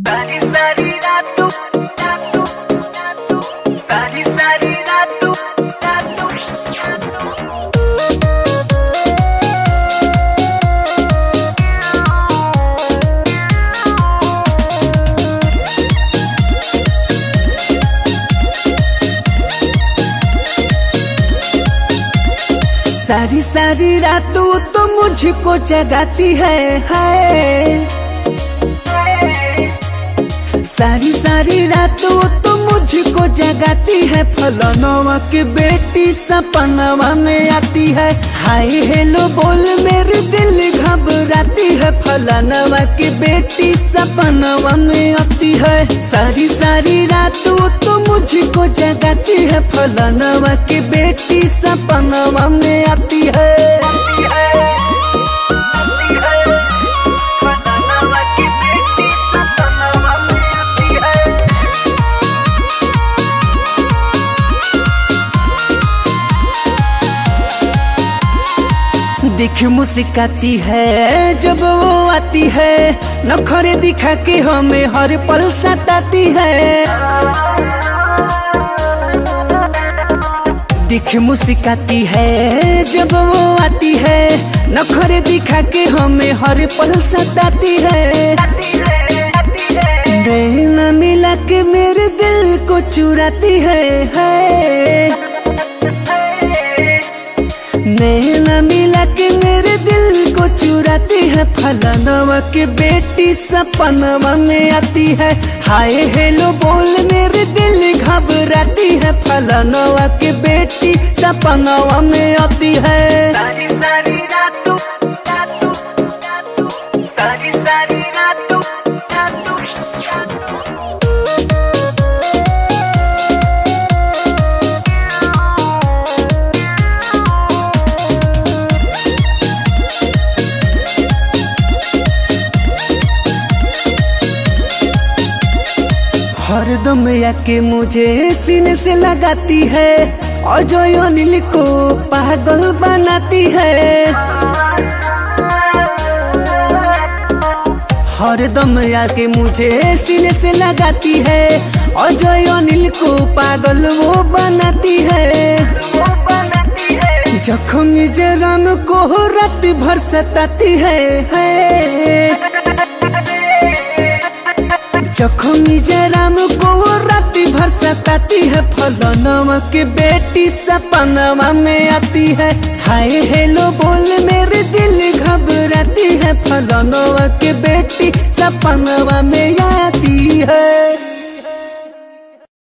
सारी सारी रातों सारी सारी रातों सारी सारी रातों तो मुझको जगाती है सारी सारी रातों तो मुझको जगाती है। फलानवा की बेटी सपनवा में आती है। हाय हेलो बोल मेरे दिल घबराती है। फलानवा की बेटी सपनवा में आती है। सारी सारी रातों तो मुझको जगाती है। फलानवा की बेटी सपनवा में आती है। दिख मुस्काती है जब वो आती है। नखरे दिखा के हमें हर पल सताती है। दिख मुस्काती है जब वो आती है। नखरे दिखा के हमें हर पल सताती है। नैना मिला के मेरे दिल को चुराती है। नैना मिला के मेरे दिल को चुराती है। फलानवा की बेटी सपनवा में आती है। हाय हेलो बोल मेरे दिल घबराती है। फलानवा की बेटी सपनवा में आती है। सारी सारी रातों सारी सारी रातों हरदम आके मुझे सीने से लगाती है। और जो अनिल को पागल बनाती है। हरदम आके मुझे सीने से लगाती है। और जो अनिल को पागल वो बनाती है। जख्मी जराम को रात भर सताती है। जख्मी जराम को रात भर सताती है। फलानवा की बेटी सपनवा में आती है। हाय हेलो बोल मेरे दिल घबराती है। फलानवा की बेटी सपनवा में आती है।